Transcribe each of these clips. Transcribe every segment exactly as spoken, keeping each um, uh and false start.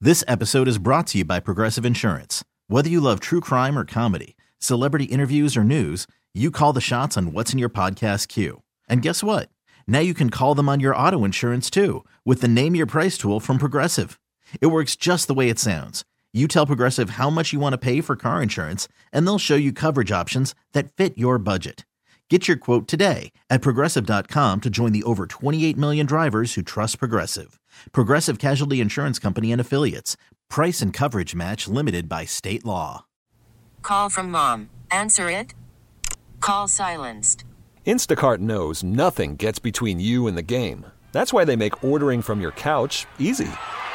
This episode is brought to you by Progressive Insurance. Whether you love true crime or comedy, celebrity interviews or news, you call the shots on what's in your podcast queue. And guess what? Now you can call them on your auto insurance too with the Name Your Price tool from Progressive. It works just the way it sounds. You tell Progressive how much you want to pay for car insurance, and they'll show you coverage options that fit your budget. Get your quote today at Progressive dot com to join the over twenty-eight million drivers who trust Progressive. Progressive Casualty Insurance Company and Affiliates. Price and coverage match limited by state law. Call from mom. Answer it. Call silenced. Instacart knows nothing gets between you and the game. That's why they make ordering from your couch easy.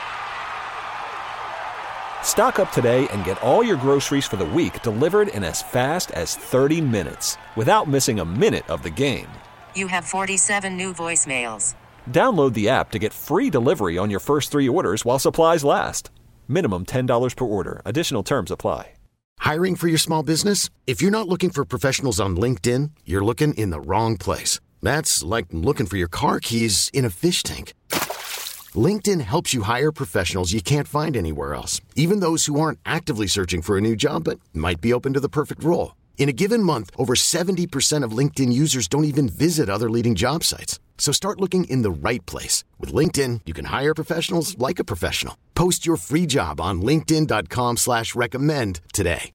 Stock up today and get all your groceries for the week delivered in as fast as thirty minutes without missing a minute of the game. You have forty-seven new voicemails. Download the app to get free delivery on your first three orders while supplies last. Minimum ten dollars per order. Additional terms apply. Hiring for your small business? If you're not looking for professionals on LinkedIn, you're looking in the wrong place. That's like looking for your car keys in a fish tank. LinkedIn helps you hire professionals you can't find anywhere else, even those who aren't actively searching for a new job but might be open to the perfect role. In a given month, over seventy percent of LinkedIn users don't even visit other leading job sites. So start looking in the right place. With LinkedIn, you can hire professionals like a professional. Post your free job on linkedin dot com slash recommend today.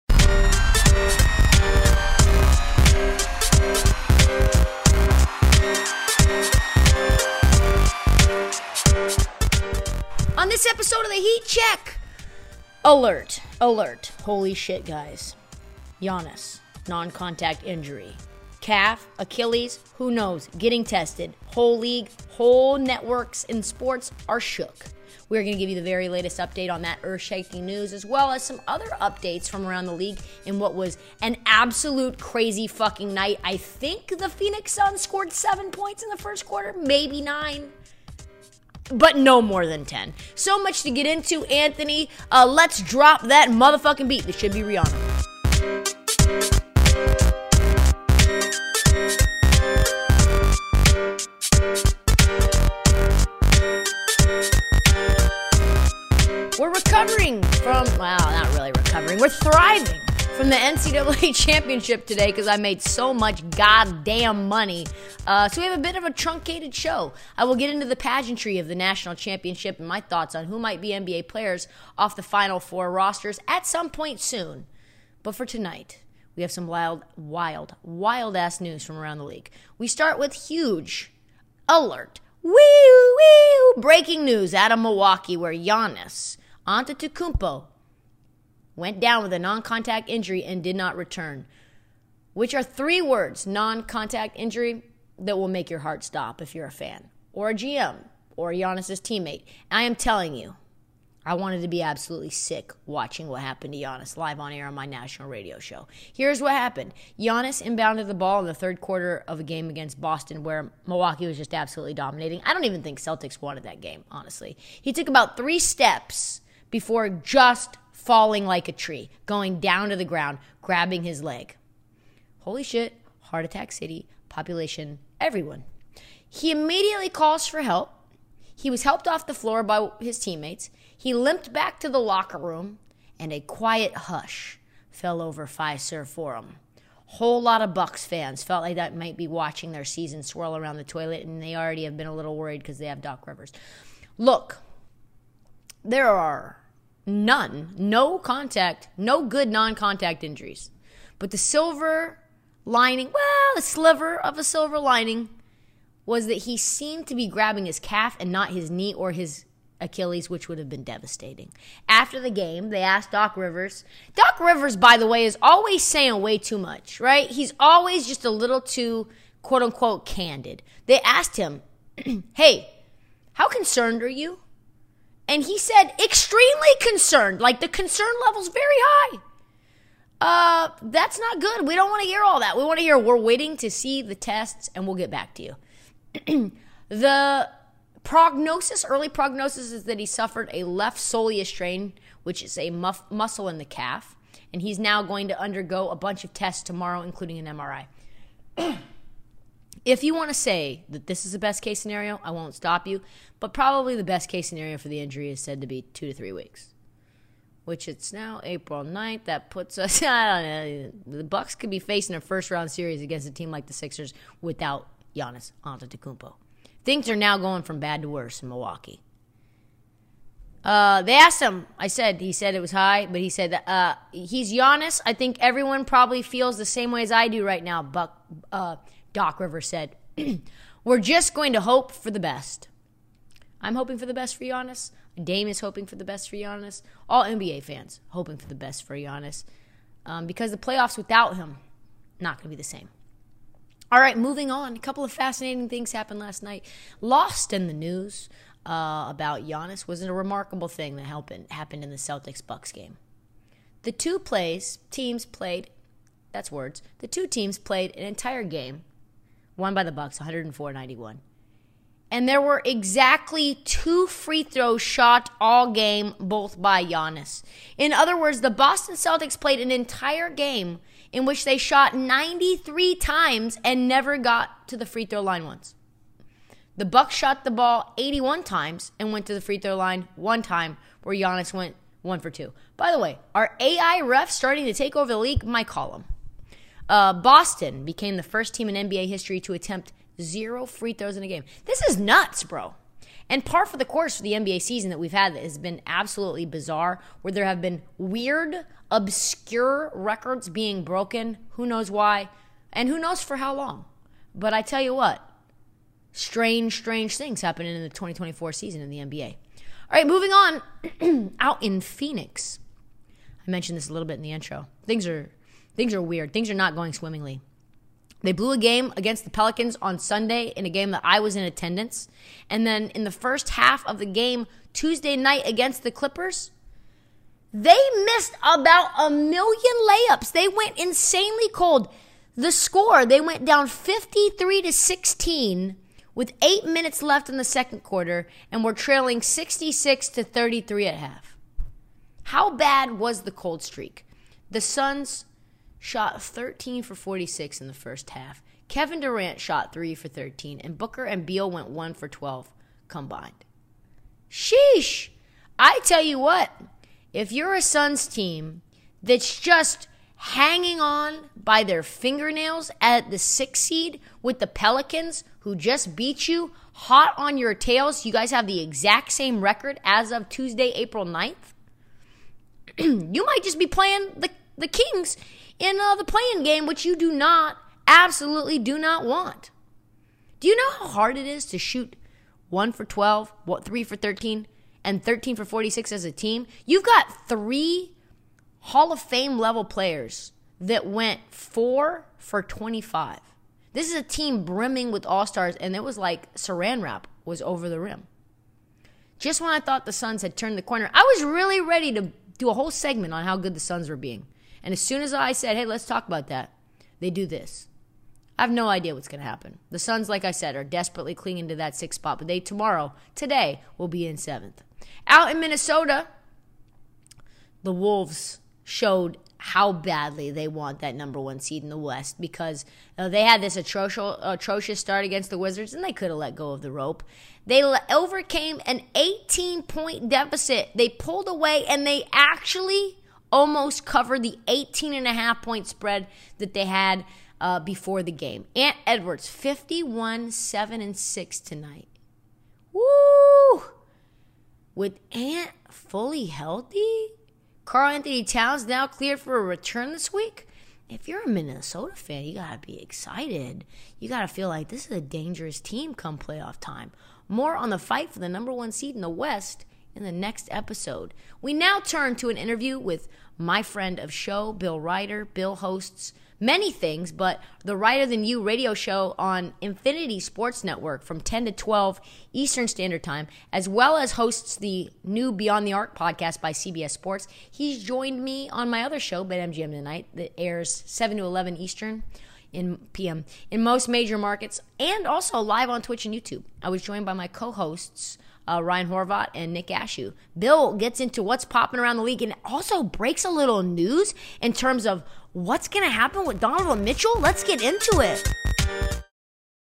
On this episode of the Heat Check, alert, alert, holy shit, guys. Giannis, non-contact injury. Calf, Achilles, who knows, getting tested. Whole league, whole networks in sports are shook. We're going to give you the very latest update on that earth-shaking news, as well as some other updates from around the league in what was an absolute crazy fucking night. I think the Phoenix Suns scored seven points in the first quarter, maybe nine. But no more than ten. So much to get into, Anthony. Uh, let's drop that motherfucking beat. This should be Rihanna. We're recovering from, well, not really recovering. We're thriving from the N C double A championship today because I made so much goddamn money. Uh, so we have a bit of a truncated show. I will get into the pageantry of the national championship and my thoughts on who might be N B A players off the Final Four rosters at some point soon. But for tonight, we have some wild, wild, wild-ass news from around the league. We start with huge alert. Wee wee breaking news out of Milwaukee where Giannis Antetokounmpo went down with a non-contact injury and did not return, which are three words, non-contact injury, that will make your heart stop if you're a fan or a G M or Giannis's teammate. I am telling you, I wanted to be absolutely sick watching what happened to Giannis live on air on my national radio show. Here's what happened. Giannis inbounded the ball in the third quarter of a game against Boston where Milwaukee was just absolutely dominating. I don't even think Celtics wanted that game, honestly. He took about three steps before just falling like a tree, going down to the ground, grabbing his leg. Holy shit, heart attack city, population, everyone. He immediately calls for help. He was helped off the floor by his teammates. He limped back to the locker room, and a quiet hush fell over Fiserv Forum. Whole lot of Bucks fans felt like that might be watching their season swirl around the toilet, and they already have been a little worried because they have Doc Rivers. Look, there are none, no contact, no good non-contact injuries. But the silver lining, well, the sliver of a silver lining was that he seemed to be grabbing his calf and not his knee or his Achilles, which would have been devastating. After the game, they asked Doc Rivers. Doc Rivers, by the way, is always saying way too much, right? He's always just a little too, quote-unquote, candid. They asked him, hey, how concerned are you? And he said, extremely concerned. Like, the concern level's very high. Uh, that's not good. We don't want to hear all that. We want to hear, we're waiting to see the tests, and we'll get back to you. The prognosis, early prognosis, is that he suffered a left soleus strain, which is a muff, muscle in the calf, and he's now going to undergo a bunch of tests tomorrow, including an M R I. If you want to say that this is the best case scenario, I won't stop you. But probably the best case scenario for the injury is said to be two to three weeks. Which it's now April ninth. That puts us, I don't know, the Bucks could be facing a first-round series against a team like the Sixers without Giannis Antetokounmpo. Things are now going from bad to worse in Milwaukee. Uh, they asked him, I said, he said it was high, but he said, uh, he's Giannis. I think everyone probably feels the same way as I do right now, Buck, uh, Doc Rivers said. We're just going to hope for the best. I'm hoping for the best for Giannis. Dame is hoping for the best for Giannis. All N B A fans hoping for the best for Giannis. Um, because the playoffs without him, not going to be the same. All right, moving on. A couple of fascinating things happened last night. Lost in the news uh, about Giannis was a remarkable thing that happened, happened in the Celtics-Bucks game. The two plays, teams played, that's words, the two teams played an entire game, won by the Bucks, one oh four ninety-one. And there were exactly two free throws shot all game, both by Giannis. In other words, the Boston Celtics played an entire game in which they shot ninety-three times and never got to the free throw line once. The Bucks shot the ball eighty-one times and went to the free throw line one time, where Giannis went one for two. By the way, are A I refs starting to take over the league? My column. Uh, Boston became the first team in N B A history to attempt zero free throws in a game. This is nuts, bro. And par for the course for the N B A season that we've had that has been absolutely bizarre, where there have been weird, obscure records being broken. Who knows why? And who knows for how long? But I tell you what, strange, strange things happening in the twenty twenty-four season in the N B A. All right, moving on. Out in Phoenix. I mentioned this a little bit in the intro. Things are, things are weird. Things are not going swimmingly. They blew a game against the Pelicans on Sunday in a game that I was in attendance. And then in the first half of the game, Tuesday night against the Clippers, they missed about a million layups. They went insanely cold. The score, they went down fifty-three to sixteen with eight minutes left in the second quarter and were trailing sixty-six to thirty-three at half. How bad was the cold streak? The Suns shot thirteen for forty-six in the first half. Kevin Durant shot three for thirteen, and Booker and Beal went one for twelve combined. Sheesh! I tell you what, if you're a Suns team that's just hanging on by their fingernails at the sixth seed with the Pelicans, who just beat you, hot on your tails, you guys have the exact same record as of Tuesday, April ninth, you might just be playing the, the Kings in uh, the play-in game, which you do not, absolutely do not want. Do you know how hard it is to shoot one for twelve, what, three for thirteen, and thirteen for forty-six as a team? You've got three Hall of Fame level players that went four for twenty-five. This is a team brimming with all-stars, and it was like Saran wrap was over the rim. Just when I thought the Suns had turned the corner, I was really ready to do a whole segment on how good the Suns were being. And as soon as I said, hey, let's talk about that, they do this. I have no idea what's going to happen. The Suns, like I said, are desperately clinging to that sixth spot, but they tomorrow, today, will be in seventh. Out in Minnesota, the Wolves showed how badly they want that number one seed in the West, because uh, they had this atrocious, atrocious start against the Wizards, and they could have let go of the rope. They le- overcame an eighteen-point deficit. They pulled away, and they actually almost covered the eighteen and a half point spread that they had uh, before the game. Ant Edwards, fifty-one, seven, and six tonight. Woo! With Ant fully healthy, Karl Anthony Towns now cleared for a return this week. If you're a Minnesota fan, you gotta be excited. You gotta feel like this is a dangerous team come playoff time. More on the fight for the number one seed in the West in the next episode. We now turn to an interview with my friend of show, Bill Ryder. Bill hosts many things, but the Ryder Than You radio show on Infinity Sports Network from ten to twelve Eastern Standard Time, as well as hosts the new Beyond the Arc podcast by C B S Sports. He's joined me on my other show, BetMGM Tonight, that airs seven to eleven Eastern in P M in most major markets, and also live on Twitch and YouTube. I was joined by my co-hosts, Uh, Ryan Horvat and Nick Ashew. Bill gets into what's popping around the league and also breaks a little news in terms of what's going to happen with Donovan Mitchell. Let's get into it.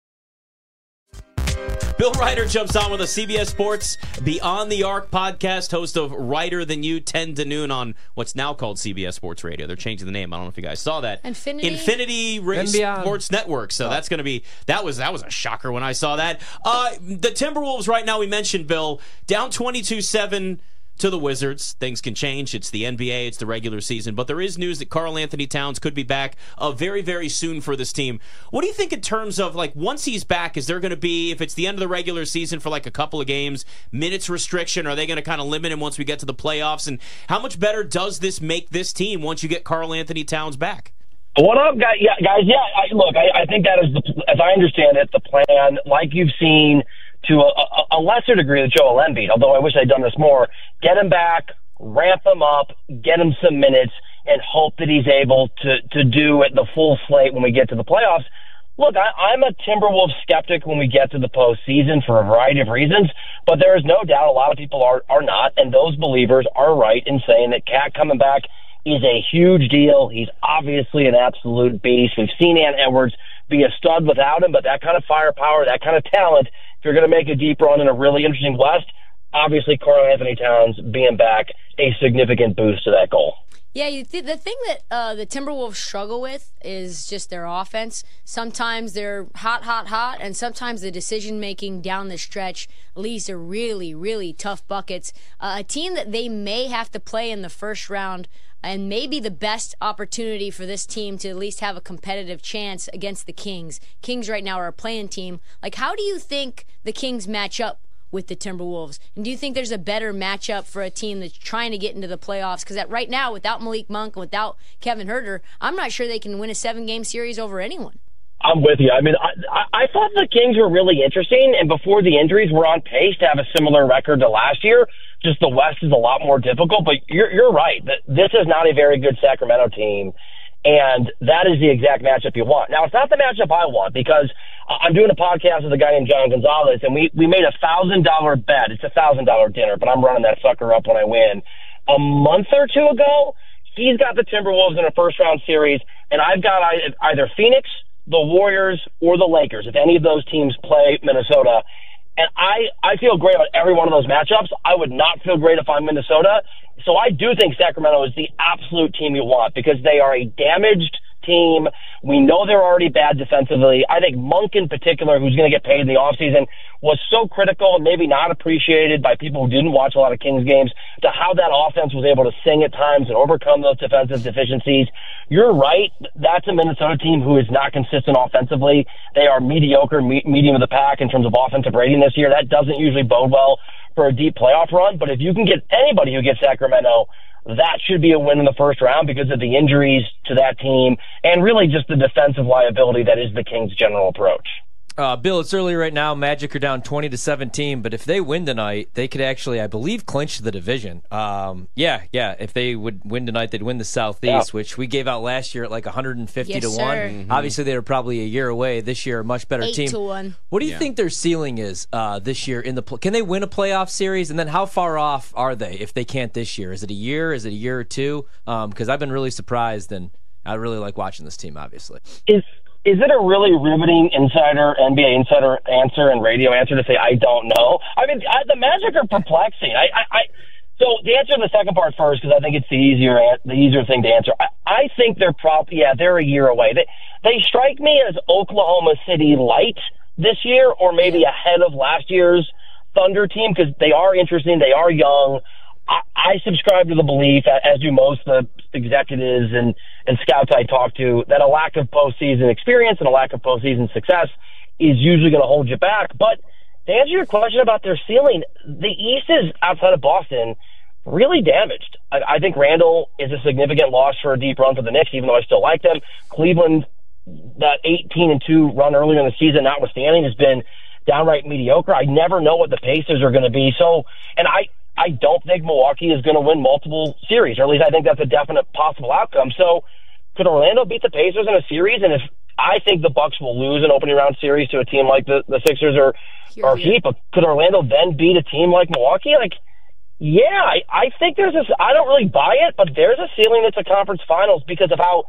Bill Ryder jumps on with a C B S Sports Beyond the Arc podcast, host of Ryder Than You, ten to noon on what's now called C B S Sports Radio. They're changing the name. I don't know if you guys saw that. Infinity? Infinity Ra- Sports Network. So oh. that's going to be, that was that was a shocker when I saw that. Uh, the Timberwolves right now, we mentioned, Bill, down twenty-two seven to the Wizards. Things can change. It's the N B A. It's the regular season. But there is news that Karl Anthony Towns could be back uh, very, very soon for this team. What do you think in terms of, like, once he's back, is there going to be, if it's the end of the regular season for, like, a couple of games, minutes restriction? Are they going to kind of limit him once we get to the playoffs? And how much better does this make this team once you get Karl Anthony Towns back? What up, guys? Yeah, guys. Yeah, I, look, I, I think that is, the, as I understand it, the plan, like you've seen to a, a lesser degree with Joel Embiid, although I wish I'd done this more, get him back, ramp him up, get him some minutes, and hope that he's able to, to do it the full slate when we get to the playoffs. Look, I, I'm a Timberwolves skeptic when we get to the postseason for a variety of reasons, but there is no doubt a lot of people are, are not, and those believers are right in saying that Cat coming back is a huge deal. He's obviously an absolute beast. We've seen Ant Edwards be a stud without him, but that kind of firepower, that kind of talent, if you're going to make a deep run in a really interesting West, obviously Karl Anthony Towns being back, a significant boost to that goal. Yeah, you th- the thing that uh, the Timberwolves struggle with is just their offense. Sometimes they're hot, hot, hot, and sometimes the decision-making down the stretch leads to really, really tough buckets. Uh, a team that they may have to play in the first round and maybe the best opportunity for this team to at least have a competitive chance against the Kings. Kings right now are a playing team. Like, how do you think the Kings match up with the Timberwolves? And do you think there's a better matchup for a team that's trying to get into the playoffs? Because right now, without Malik Monk and without Kevin Huerter, I'm not sure they can win a seven-game series over anyone. I'm with you. I mean, I, I thought the Kings were really interesting, and before the injuries, were on pace to have a similar record to last year. Just the West is a lot more difficult, but you're, you're right. This is not a very good Sacramento team, and that is the exact matchup you want. Now, it's not the matchup I want, because I'm doing a podcast with a guy named John Gonzalez, and we, we made a one thousand dollars bet. It's a one thousand dollars dinner, but I'm running that sucker up when I win. A month or two ago, he's got the Timberwolves in a first-round series, and I've got either Phoenix, the Warriors, or the Lakers, if any of those teams play Minnesota. And I, I feel great about every one of those matchups. I would not feel great if I'm Minnesota. So I do think Sacramento is the absolute team you want, because they are a damaged team. We know they're already bad defensively. I think Monk in particular, who's going to get paid in the offseason, was so critical and maybe not appreciated by people who didn't watch a lot of Kings games to how that offense was able to sing at times and overcome those defensive deficiencies. You're right. That's a Minnesota team who is not consistent offensively. They are mediocre, me- medium of the pack in terms of offensive rating this year. That doesn't usually bode well for a deep playoff run. But if you can get anybody who gets Sacramento, that should be a win in the first round because of the injuries to that team and really just the defensive liability that is the Kings' general approach. Uh, Bill, it's early right now. Magic are down twenty to seventeen, but if they win tonight, they could actually, I believe, clinch the division. Um, yeah, yeah. If they would win tonight, they'd win the Southeast, yeah. which we gave out last year at like one hundred fifty yes, to sir. one. Mm-hmm. Obviously, they were probably a year away. This year, a much better Eight team. to one. What do you yeah. think their ceiling is uh, this year in the? Pl- can they win a playoff series? And then how far off are they if they can't this year? Is it a year? Is it a year or two? Because um, I've been really surprised, and I really like watching this team. Obviously, is. Is it a really riveting insider, N B A insider answer and radio answer to say, I don't know? I mean, I, the Magic are perplexing. I, I, I, so the answer to the second part first, because I think it's the easier the easier thing to answer. I, I think they're probably, yeah, they're a year away. They, they strike me as Oklahoma City light this year, or maybe ahead of last year's Thunder team, because they are interesting, they are young. I, I subscribe to the belief, as do most of the executives and, and scouts I talk to, that a lack of postseason experience and a lack of postseason success is usually going to hold you back. But to answer your question about their ceiling, the East is, outside of Boston, really damaged. I, I think Randall is a significant loss for a deep run for the Knicks, even though I still like them. Cleveland, that eighteen and two run earlier in the season notwithstanding, has been downright mediocre. I never know what the Pacers are going to be. So, and I, I don't think Milwaukee is going to win multiple series, or at least I think that's a definite possible outcome. So could Orlando beat the Pacers in a series? And if I think the Bucks will lose an opening round series to a team like the, the Sixers or, or Heat, but could Orlando then beat a team like Milwaukee? Like, yeah, I, I think there's a, I don't really buy it, but there's a ceiling that's a conference finals because of how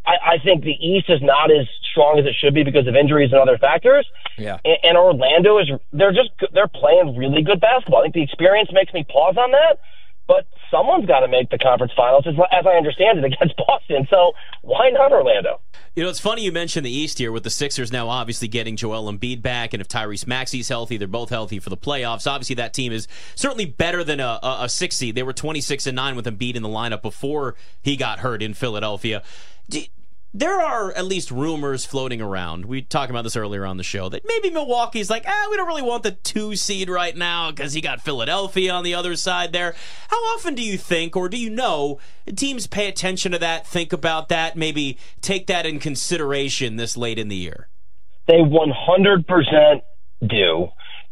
I, I think the East is not as strong as it should be because of injuries and other factors. Yeah. And, and Orlando is, they're just, they're playing really good basketball. I think the experience makes me pause on that, but someone's got to make the conference finals, as, as I understand it, against Boston. So why not Orlando? You know, it's funny you mentioned the East here with the Sixers now obviously getting Joel Embiid back, and if Tyrese Maxey's healthy, they're both healthy for the playoffs. Obviously, that team is certainly better than a, a, a six seed. They were twenty-six and nine with Embiid in the lineup before he got hurt in Philadelphia. Do, There are at least rumors floating around. We talked about this earlier on the show that maybe Milwaukee's like, ah, we don't really want the two seed right now because you got Philadelphia on the other side there. How often do you think, or do you know, teams pay attention to that, think about that, maybe take that in consideration this late in the year? They one hundred percent do.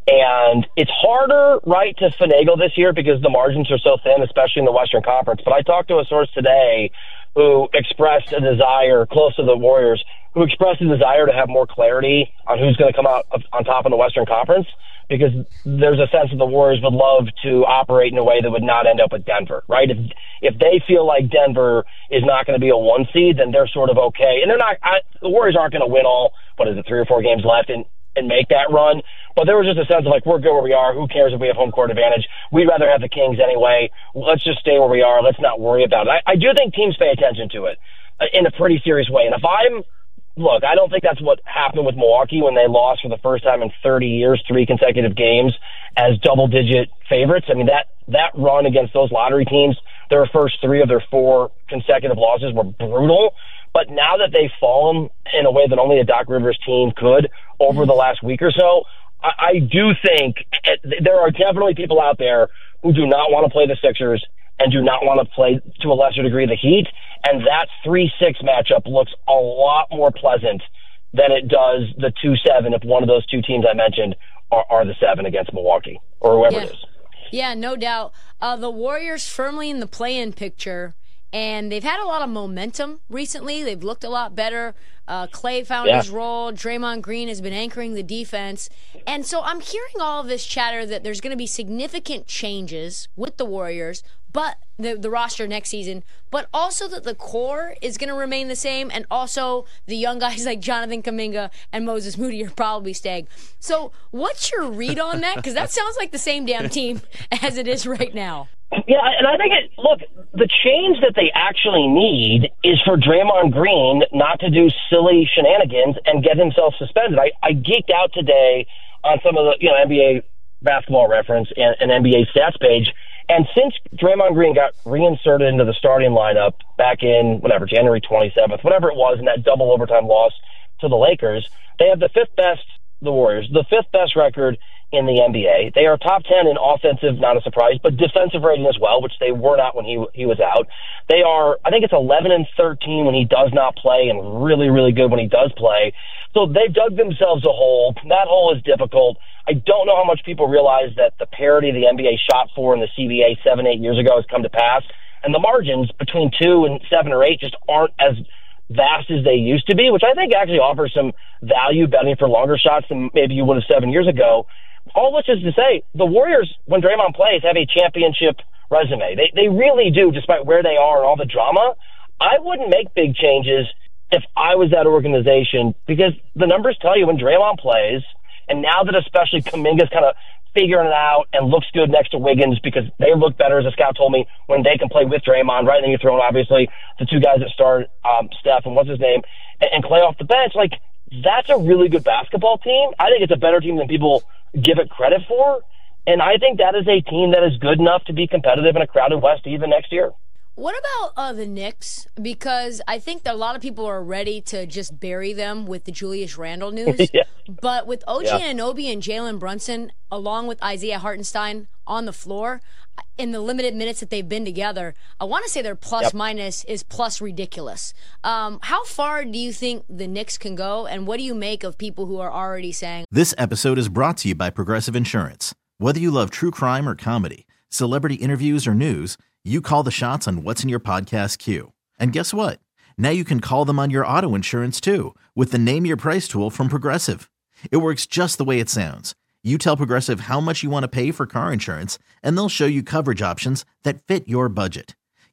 And it's harder, right, to finagle this year because the margins are so thin, especially in the Western Conference. But I talked to a source today who expressed a desire, close to the Warriors, who expressed a desire to have more clarity on who's going to come out on top in the Western Conference, because there's a sense that the Warriors would love to operate in a way that would not end up with Denver, right? If if they feel like Denver is not going to be a one seed, then they're sort of okay. And they're not, I, the Warriors aren't going to win all, what is it, three or four games left and, and make that run. But there was just a sense of like, we're good where we are. Who cares if we have home court advantage? We'd rather have the Kings anyway. Let's just stay where we are. Let's not worry about it. I, I do think teams pay attention to it uh, in a pretty serious way. And if I'm, look, I don't think that's what happened with Milwaukee when they lost for the first time in thirty years, three consecutive games as double-digit favorites. I mean, that, that run against those lottery teams, their first three of their four consecutive losses were brutal. But now that they've fallen in a way that only a Doc Rivers team could over the last week or so, I, I do think there are definitely people out there who do not want to play the Sixers and do not want to play, to a lesser degree, the Heat. And that three six matchup looks a lot more pleasant than it does the two seven if one of those two teams I mentioned are, are the seven against Milwaukee or whoever yeah. it is. Yeah, no doubt. Uh, the Warriors firmly in the play-in picture. And they've had a lot of momentum recently. They've looked a lot better. Uh, Clay found yeah. his role. Draymond Green has been anchoring the defense. And so I'm hearing all of this chatter that there's going to be significant changes with the Warriors, but the, the roster next season, but also that the core is going to remain the same, and also the young guys like Jonathan Kuminga and Moses Moody are probably staying. So what's your read on that? Because that sounds like the same damn team as it is right now. Yeah, and I think, it, look, the change that they actually need is for Draymond Green not to do silly shenanigans and get himself suspended. I, I geeked out today on some of the, you know, N B A Basketball Reference and, and N B A stats page, and since Draymond Green got reinserted into the starting lineup back in, whatever, January twenty-seventh, whatever it was, in that double overtime loss to the Lakers, they have the fifth best, the Warriors, the fifth best record in the N B A. They are top ten in offensive, not a surprise, but defensive rating as well, which they were not when he he was out. They are, I think it's eleven and thirteen when he does not play, and really, really good when he does play. So they've dug themselves a hole. That hole is difficult. I don't know how much people realize that the parity the N B A shot for in the C B A seven, eight years ago has come to pass, and the margins between two and seven or eight just aren't as vast as they used to be, which I think actually offers some value betting for longer shots than maybe you would have seven years ago. All which is to say, the Warriors, when Draymond plays, have a championship resume. They they really do, despite where they are and all the drama. I wouldn't make big changes if I was that organization, because the numbers tell you when Draymond plays, and now that especially Kuminga's kind of figuring it out and looks good next to Wiggins because they look better, as a scout told me, when they can play with Draymond, right? And then you throw in, obviously, the two guys that start, um, Steph and what's his name, and, and Clay off the bench. Like, that's a really good basketball team. I think it's a better team than people give it credit for. And I think that is a team that is good enough to be competitive in a crowded West even next year. What about uh, the Knicks? Because I think that a lot of people are ready to just bury them with the Julius Randle news. yeah. But with O G yeah. Anunoby and Jalen Brunson, along with Isaiah Hartenstein on the floor, in the limited minutes that they've been together, I want to say their plus yep. minus is plus ridiculous. Um, how far do you think the Knicks can go, and what do you make of people who are already saying... This episode is brought to you by Progressive Insurance. Whether you love true crime or comedy, celebrity interviews or news, you call the shots on what's in your podcast queue. And guess what? Now you can call them on your auto insurance too with the Name Your Price tool from Progressive. It works just the way it sounds. You tell Progressive how much you want to pay for car insurance, and they'll show you coverage options that fit your budget.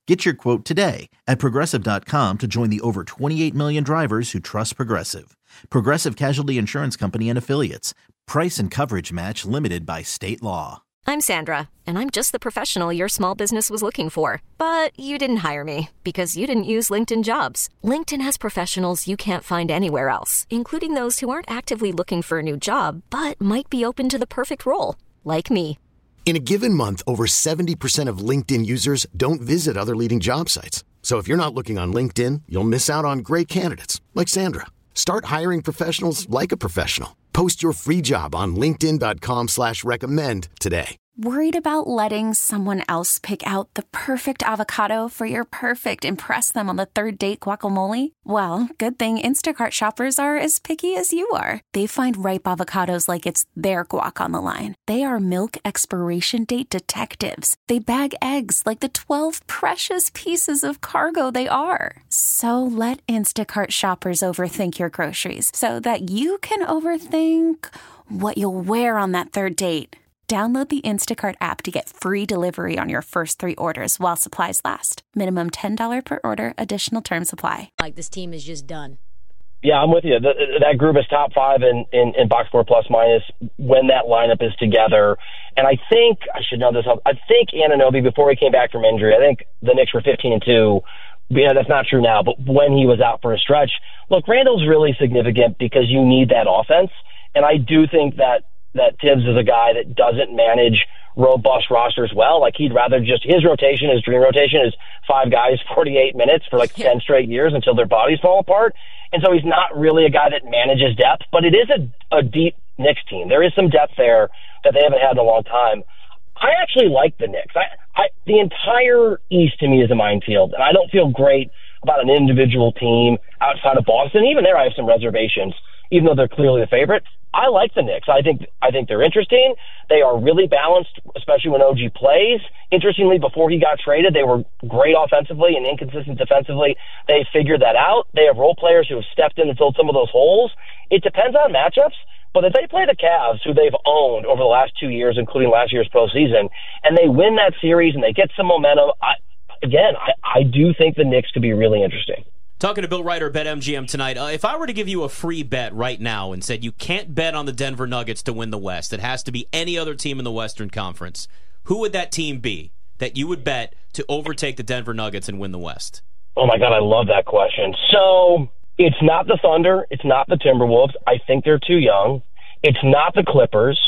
Get your quote today at Progressive dot com to join the over twenty-eight million drivers who trust Progressive. Progressive Casualty Insurance Company and Affiliates. Price and coverage match limited by state law. I'm Sandra, and I'm just the professional your small business was looking for. But you didn't hire me because you didn't use LinkedIn Jobs. LinkedIn has professionals you can't find anywhere else, including those who aren't actively looking for a new job, but might be open to the perfect role, like me. In a given month, over seventy percent of LinkedIn users don't visit other leading job sites. So if you're not looking on LinkedIn, you'll miss out on great candidates like Sandra. Start hiring professionals like a professional. Post your free job on linkedin dot com slash recommend today. Worried about letting someone else pick out the perfect avocado for your perfect impress them on the third date guacamole? Well, good thing Instacart shoppers are as picky as you are. They find ripe avocados like it's their guac on the line. They are milk expiration date detectives. They bag eggs like the twelve precious pieces of cargo they are. So let Instacart shoppers overthink your groceries so that you can overthink what you'll wear on that third date. Download the Instacart app to get free delivery on your first three orders while supplies last. Minimum ten dollars per order. Additional terms apply. Like, this team is just done. Yeah, I'm with you. The, that group is top five in, in, in box score plus minus when that lineup is together. And I think, I should know this, I think Anunoby, before he came back from injury, I think the Knicks were fifteen and two. Yeah, that's not true now, but when he was out for a stretch, look, Randall's really significant because you need that offense. And I do think that that Tibbs is a guy that doesn't manage robust rosters well. Like, he'd rather just, his rotation, his dream rotation is five guys, forty-eight minutes for like ten straight years until their bodies fall apart. And so he's not really a guy that manages depth, but it is a, a deep Knicks team. There is some depth there that they haven't had in a long time. I actually like the Knicks. I, I, the entire East to me is a minefield, and I don't feel great about an individual team outside of Boston. Even there I have some reservations, even though they're clearly the favorite. I like the Knicks. I think I think they're interesting. They are really balanced, especially when O G plays. Interestingly, before he got traded, they were great offensively and inconsistent defensively. They figured that out. They have role players who have stepped in and filled some of those holes. It depends on matchups, but if they play the Cavs, who they've owned over the last two years, including last year's postseason, and they win that series and they get some momentum, I, again, I, I do think the Knicks could be really interesting. Talking to Bill Ryder, BetMGM tonight. Uh, if I were to give you a free bet right now and said you can't bet on the Denver Nuggets to win the West, it has to be any other team in the Western Conference, who would that team be that you would bet to overtake the Denver Nuggets and win the West? Oh, my God, I love that question. So it's not the Thunder. It's not the Timberwolves. I think they're too young. It's not the Clippers.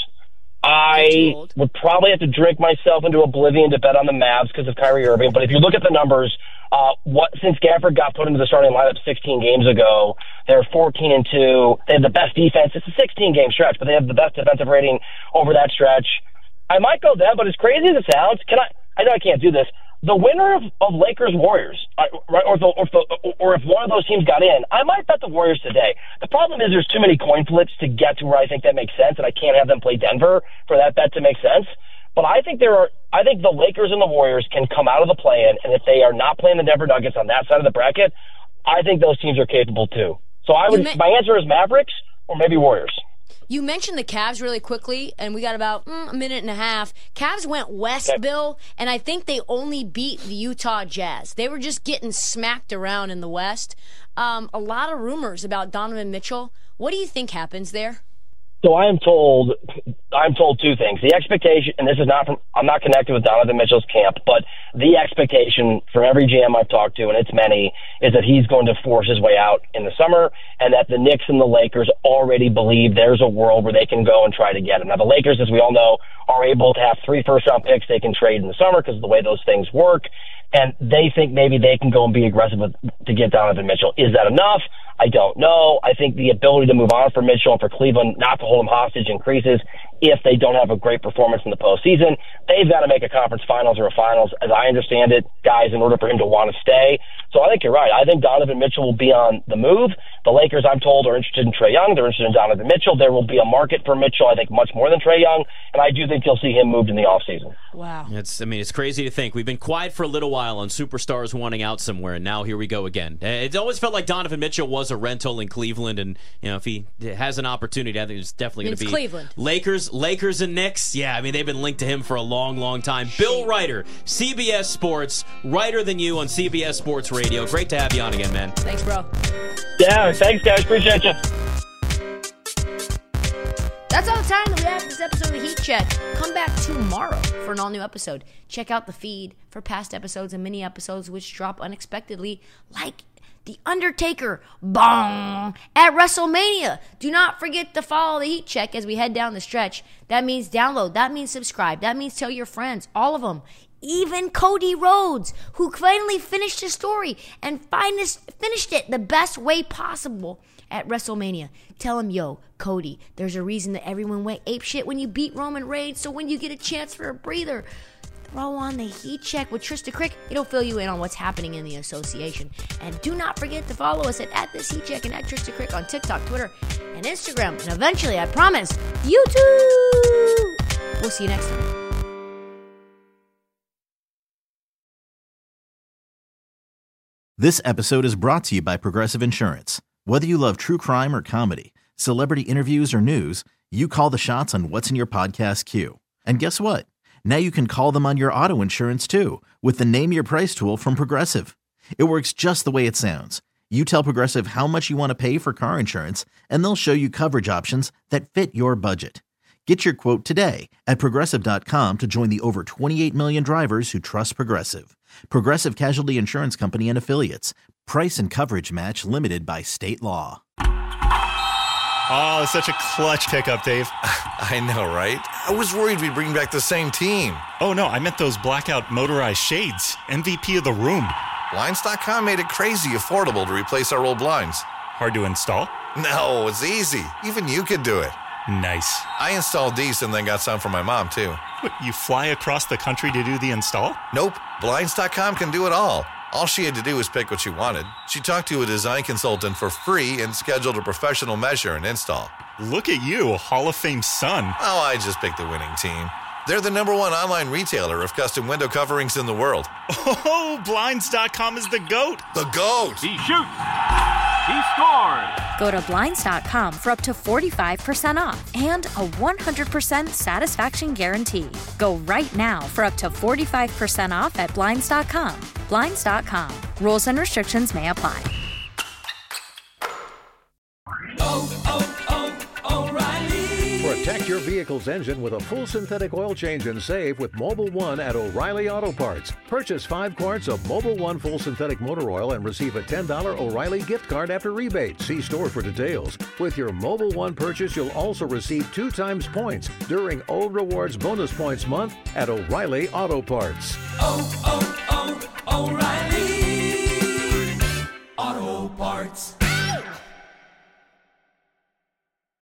I would probably have to drink myself into oblivion to bet on the Mavs because of Kyrie Irving. But if you look at the numbers, uh, what since Gafford got put into the starting lineup sixteen games ago, they're fourteen and two. They have the best defense. It's a sixteen game stretch, but they have the best defensive rating over that stretch. I might go them, but as crazy as it sounds, can I? I know I can't do this. The winner of, of Lakers Warriors, right, or, the, or, the, or if one of those teams got in, I might bet the Warriors today. The problem is there's too many coin flips to get to where I think that makes sense, and I can't have them play Denver for that bet to make sense. But I think there are, I think the Lakers and the Warriors can come out of the play-in, and if they are not playing the Denver Nuggets on that side of the bracket, I think those teams are capable too. So I would. My answer is Mavericks or maybe Warriors. You mentioned the Cavs really quickly, and we got about mm, a minute and a half. Cavs went west, okay. Bill, and I think they only beat the Utah Jazz. They were just getting smacked around in the West. Um, a lot of rumors about Donovan Mitchell. What do you think happens there? So I am told, I'm told two things. The expectation, and this is not from, I'm not connected with Donovan Mitchell's camp, but the expectation from every G M I've talked to, and it's many, is that he's going to force his way out in the summer, and that the Knicks and the Lakers already believe there's a world where they can go and try to get him. Now, the Lakers, as we all know, are able to have three first-round picks they can trade in the summer because of the way those things work, and they think maybe they can go and be aggressive with, to get Donovan Mitchell. Is that enough? I don't know. I think the ability to move on for Mitchell and for Cleveland not to hold him hostage increases if they don't have a great performance in the postseason. They've got to make a conference finals or a finals, as I understand it, guys, in order for him to want to stay. So I think you're right. I think Donovan Mitchell will be on the move. The Lakers, I'm told, are interested in Trae Young. They're interested in Donovan Mitchell. There will be a market for Mitchell, I think, much more than Trae Young, and I do think you'll see him moved in the offseason. Wow. It's, I mean, it's crazy to think. We've been quiet for a little while on superstars wanting out somewhere, and now here we go again. It always felt like Donovan Mitchell was a rental in Cleveland, and you know, if he has an opportunity, I think it's definitely going to be Cleveland. Lakers. Lakers and Knicks. Yeah, I mean, they've been linked to him for a long, long time. Bill Reiter, C B S Sports, Reiter Than You on C B S Sports Radio. Great to have you on again, man. Thanks, bro. Yeah, thanks, guys. Appreciate you. That's all the time that we have for this episode of the Heat Check. Come back tomorrow for an all-new episode. Check out the feed for past episodes and mini episodes which drop unexpectedly, like The Undertaker, bong, at WrestleMania. Do not forget to follow the Heat Check as we head down the stretch. That means download. That means subscribe. That means tell your friends. All of them. Even Cody Rhodes, who finally finished his story and finished it the best way possible at WrestleMania. Tell him, yo, Cody, there's a reason that everyone went apeshit when you beat Roman Reigns, so when you get a chance for a breather, throw on the Heat Check with Trista Crick. It'll fill you in on what's happening in the association. And do not forget to follow us at, at this Heat Check and at Trista Crick on TikTok, Twitter, and Instagram. And eventually, I promise, YouTube. We'll see you next time. This episode is brought to you by Progressive Insurance. Whether you love true crime or comedy, celebrity interviews or news, you call the shots on what's in your podcast queue. And guess what? Now you can call them on your auto insurance too with the Name Your Price tool from Progressive. It works just the way it sounds. You tell Progressive how much you want to pay for car insurance, and they'll show you coverage options that fit your budget. Get your quote today at Progressive dot com to join the over twenty-eight million drivers who trust Progressive. Progressive Casualty Insurance Company and Affiliates. Price and coverage match limited by state law. Oh, such a clutch pickup, Dave. I know, right? I was worried we'd bring back the same team. Oh, no, I meant those blackout motorized shades. M V P of the room. Blinds dot com made it crazy affordable to replace our old blinds. Hard to install? No, it's easy. Even you could do it. Nice. I installed these and then got some for my mom, too. What, you fly across the country to do the install? Nope. Blinds dot com can do it all. All she had to do was pick what she wanted. She talked to a design consultant for free and scheduled a professional measure and install. Look at you, a Hall of Fame son. Oh, I just picked the winning team. They're the number one online retailer of custom window coverings in the world. Oh, Blinds dot com is the GOAT. The GOAT. He shoots. He scores. Go to Blinds dot com for up to forty-five percent off and a one hundred percent satisfaction guarantee. Go right now for up to forty-five percent off at Blinds dot com. Blinds dot com. Rules and restrictions may apply. Oh, oh, oh, O'Reilly. Protect your vehicle's engine with a full synthetic oil change and save with Mobil one at O'Reilly Auto Parts. Purchase five quarts of Mobil one full synthetic motor oil and receive a ten dollars O'Reilly gift card after rebate. See store for details. With your Mobil one purchase, you'll also receive two times points during O Rewards Bonus Points Month at O'Reilly Auto Parts. Oh, oh, oh, O'Reilly Auto Parts.